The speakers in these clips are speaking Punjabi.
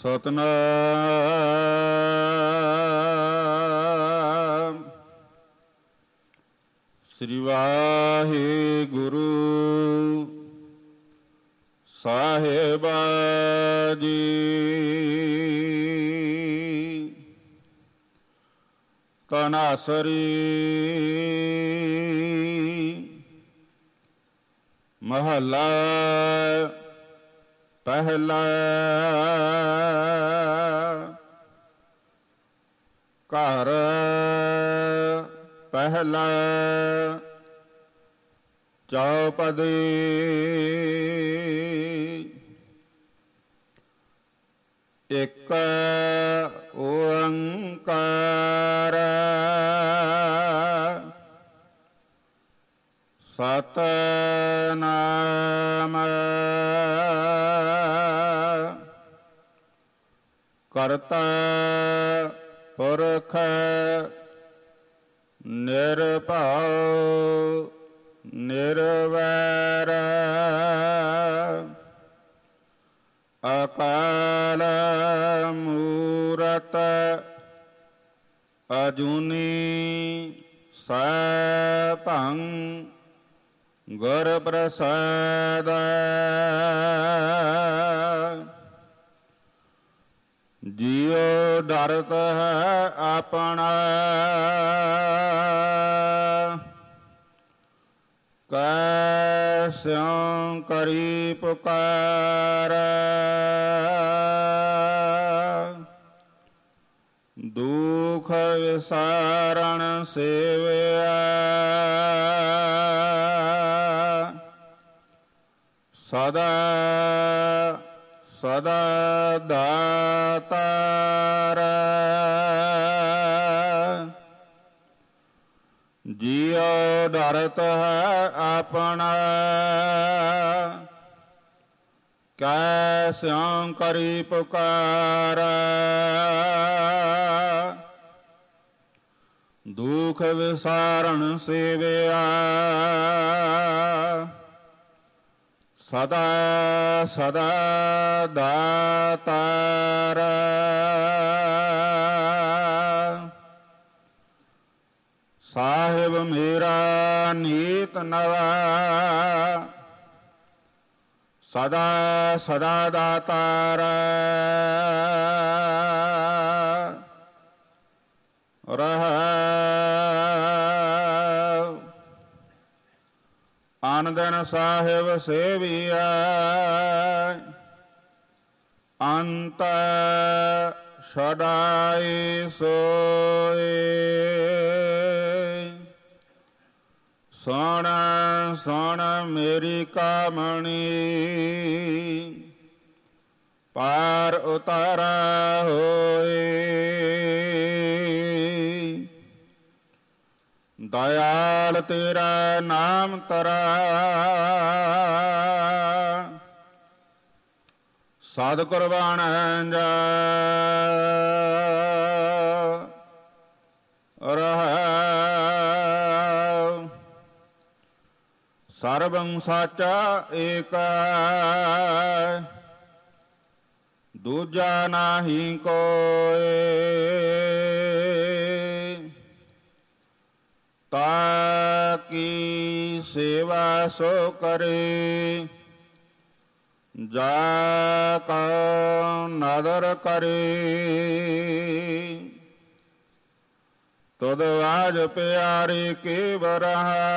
ਸਤਨਾਮ ਸ੍ਰੀ ਵਾਹਿਗੁਰੂ ਸਾਹਿਬ ਜੀ। ਤਨਾਸਰੀ ਮਹਲਾ ਪਹਿਲਾ। ਘਰ ਪਹਿਲਾ ਚੌਪਦੀ। ਇਕ ਓੰਕਾਰ ਸਤਿਨਾਮ ਕਰਤਾ ਪੁਰਖ ਨਿਰਭਉ ਨਿਰਵੈਰ ਅਕਾਲ ਮੂਰਤ ਅਜੂਨੀ ਸੈਭੰ ਗੁਰ ਪ੍ਰਸਾਦ। ਜਿਉ ਡਰਤ ਹੈ ਆਪਣਾ ਕੈਸਿਉ ਕਰੀ ਪੁਕਾਰ। ਦੁਖ ਵਿਸਾਰਣ ਸੇਵਿਆ ਸਦਾ ਸਦਾ ਦਾਤਾਰ। ਜਿਉ ਡਰਤ ਹੈ ਆਪਣਾ ਕੈਸਿਉ ਕਰੀ ਪੁਕਾਰ। ਦੁਖ ਵਿਸਾਰਣ ਸੇਵਿਆ ਸਦਾ ਸਦਾ ਦਾਤਾਰ। ਸਾਹਿਬ ਮੇਰਾ ਨੀਤ ਨਵਾ ਸਦਾ ਸਦਾ ਦਾਤਾਰ। ਰਹਾਉ ਆਨ ਦਿਨ ਸਾਹਿਬ ਸੇਵੀਐ ਅੰਤ ਛਡਾਈ ਸੋਏ। ਸੁਣ ਸੁਣ ਮੇਰੀ ਕਾਮਣੀ ਪਾਰ ਉਤਾਰਾ ਹੋਏ। ਦਇਆਲ ਤੇਰਾ ਨਾਮ ਤਰਾ ਸਦ ਕੁਰਬਾਨ ਜਾ ਰਹਾਉ। ਸਰਬੰ ਸਾਚਾ ਏਕਾ ਦੂਜਾ ਨਾਹੀ ਕੋਇ। ਤਾਕੀ ਸੇਵਾ ਸੋ ਕਰੇ ਜਾ ਕਉ ਨਦਰ ਕਰੇ। ਤੁਧ ਵਾਜ ਪਿਆਰੇ ਕੇ ਬਰਹਾ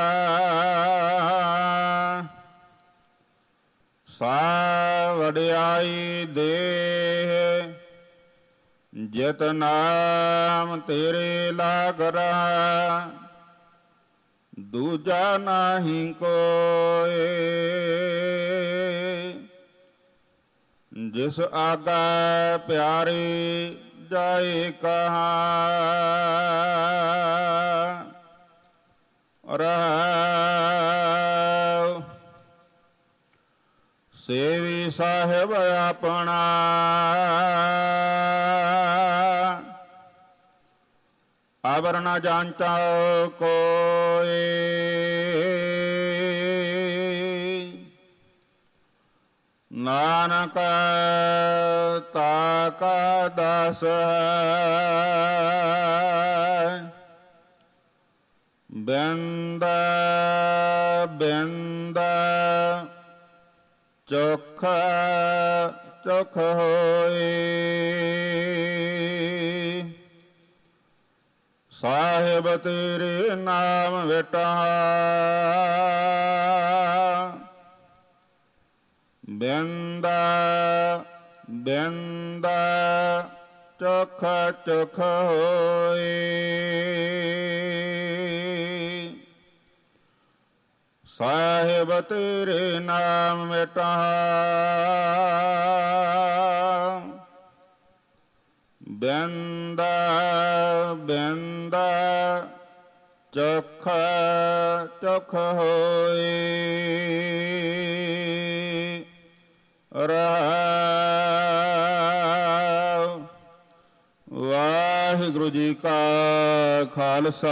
ਸਾ ਵਡਿਆਈ ਦੇਹ। ਜਿਤ ਨਾਮ ਤੇਰੇ ਲਾਗ ਰਹਾ ਦੂਜਾ ਨਾਹੀ ਕੋਇ। ਜਿਸ ਆਗਾ ਪਿਆਰੇ ਜਾਏ ਕਹਾਂ। ਰਹਾਉ ਸੇਵੀ ਸਾਹਿਬ ਆਪਣਾ ਅਵਰ ਨ ਜਾਂਚਾ ਕੋਇ। ਨਾਨਕ ਤਾ ਕਾ ਦਾਸ ਹੈ। ਬਿੰਦ ਬਿੰਦ ਚੋਖ ਚੋਖ ਹੋਏ। ਸਾਹਿਬ ਤੇਰੇ ਨਾਮ ਵਿਟਾਹਾ ਬਿੰਦ ਬਿੰਦ ਚੋਖ ਚੋਖ ਹੋਏ। ਸਾਹਿਬ ਤੇਰੇ ਨਾਮ ਮਿਟਾਹਾ ਬਿੰਦ ਬਿੰਦ ਚੋਖ ਚੋਖ ਹੋਏ। ਰਹਾਉ। ਵਾਹਿਗੁਰੂ ਜੀ ਕਾ ਖਾਲਸਾ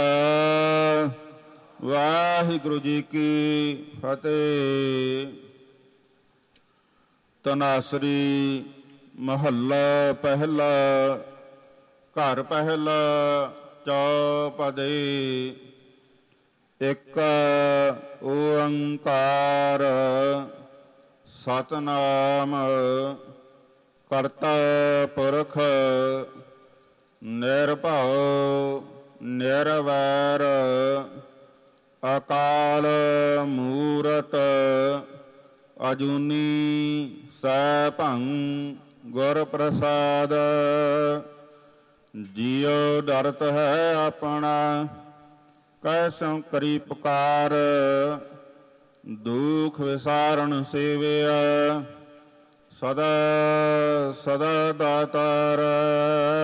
ਵਾਹਿਗੁਰੂ ਜੀ ਕੀ ਫਤਿਹ। ਤਨਾਸਰੀ ਮਹੱਲਾ ਪਹਿਲਾ। ਘਰ ਪਹਿਲਾ ਚੌਪਦੇ। ਇੱਕ ਓੰਕਾਰ ਸਤਿਨਾਮ ਕਰਤਾ ਪੁਰਖ ਨਿਰਭਉ ਨਿਰਵੈਰ ਅਕਾਲ ਮੂਰਤ ਅਜੂਨੀ ਸੈਭੰ ਗੁਰ ਪ੍ਰਸਾਦ। ਜਿਉ ਡਰਤ ਹੈ ਆਪਣਾ ਕੈਸੋਂ ਕਰੀ ਪੁਕਾਰ। ਦੁਖ ਵਿਸਾਰਨ ਸੇਵਿਆ ਸਦਾ ਸਦਾ ਦਾਤਾਰ।